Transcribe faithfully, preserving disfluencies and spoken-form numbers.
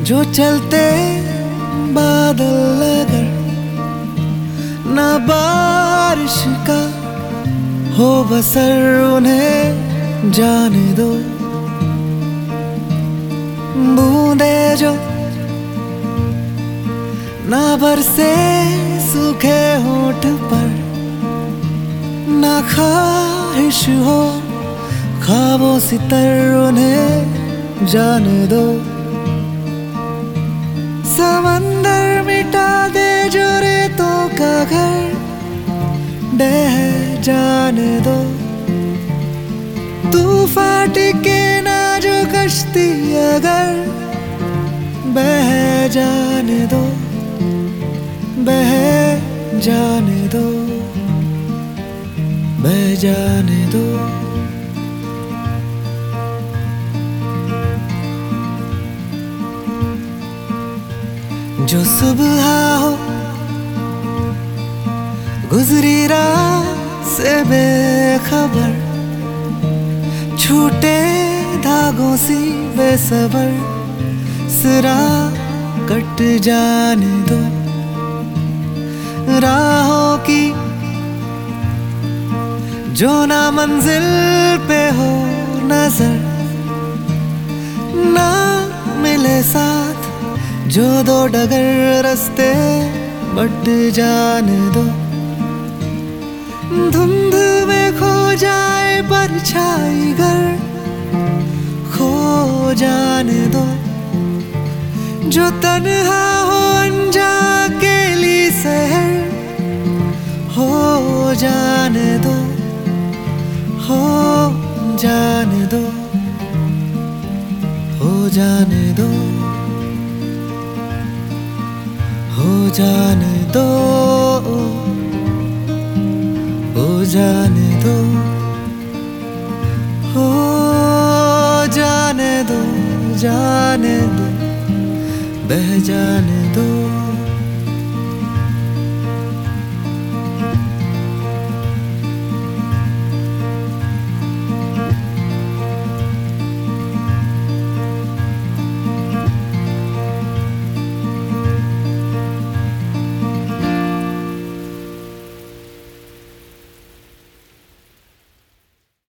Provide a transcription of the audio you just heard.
जो चलते बादल अगर ना बारिश का हो बसर, उन्हें जाने दो। बूंदे जो ना बरसे सूखे होठ पर, ना ख्वाहिश हो ख्वाबों सितर, उन्हें जाने दो। समंदर मिटा दे जो रेतों का घर, बह जाने दो। तूफान टिके ना जो कश्ती अगर, बह जाने दो, बह जाने दो, बह जाने दो। जो सुबह हो गुजरी रात से बेखबर, छूटे धागों सी बेसबर, सिरा कट जाने दो। राहों की जो ना मंजिल पे हो नजर, ना मिले साथ जो दो डगर, रास्ते बट जाने दो। धुंध में खो जाए परछाई घर, खो जाने दो। जो तन्हा हो अनजा अकेली शहर, हो जाने दो, हो जाने दो, हो जाने दो, हो जाने दो, हो जाने दो, हो जाने दो, जाने दो, बह जाने दो।